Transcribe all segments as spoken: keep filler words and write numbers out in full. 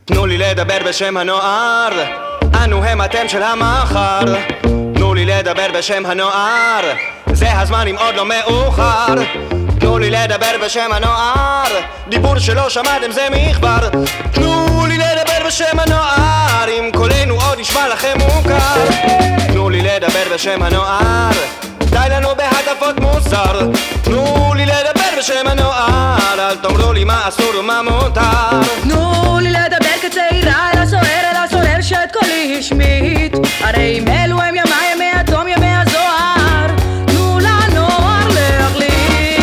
תנו לי לדבר בשם הנוער, אנו הם אתם של המחר. תנו לי לדבר בשם הנוער, זה הזמן אם עוד לא מאוחר. תנו לי לדבר בשם הנוער, דיבור שלא שמעתם זה מכבר. תנו לי לדבר בשם הנוער, אם קולנו עוד נשמע לכם מוכר. תנו לי לדבר בשם הנוער, די לנו בהטפות מוסר. תנו לי לדבר בשם הנוער, אל תאמרו לי מה אסור ומה מותר. תנו לי לדבר כצעירה אל הסוער, אל הסוער שאת קולי השמיט. הרי אם אלו הם ימי ימי התום ימי הזוהר, תנו לנוער להחליט.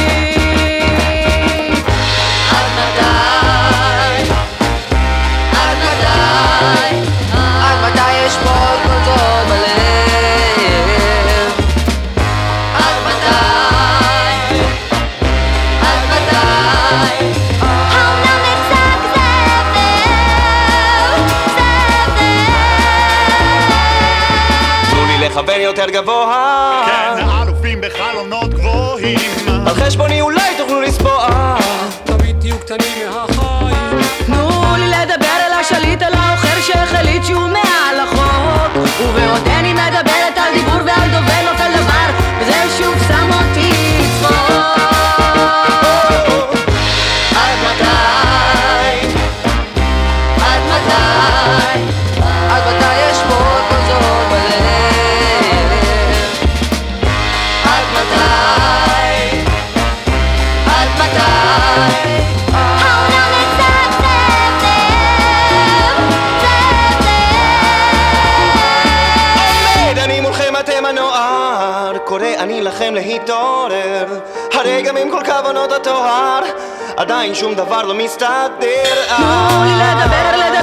עד מתי? עד מתי? עד מתי יש פה כל טוב בלב? עד מתי? עד מתי? האומנם נפסק זבל, זבל. תנו לי לכוון יותר גבוה, כן, האלופים בחלונות גבוהים. על חשבוני אולי תוכלו לספוע. תמיד תהיו קטנים מהחיים. תנו לי לדבר אל השליט, אל האוחר שהחליט שהוא מעל החוק. ובעודני מדברת על דיבור ועל דובר נופל דבר, וזה שוב שם אותי לצחוק. עד מתי? עד מתי? עד מתי יש פה כל זאת בלב? עד מתי? עד מתי? האומנם נפסק זבל, זבל. עומד אני מולכם אתם הנוער, קורא אני לכם להתעורר. הרי גם עם כל כוונות הטוהר, עדיין שום דבר לא מסתדר. תנו לי לדבר, לדבר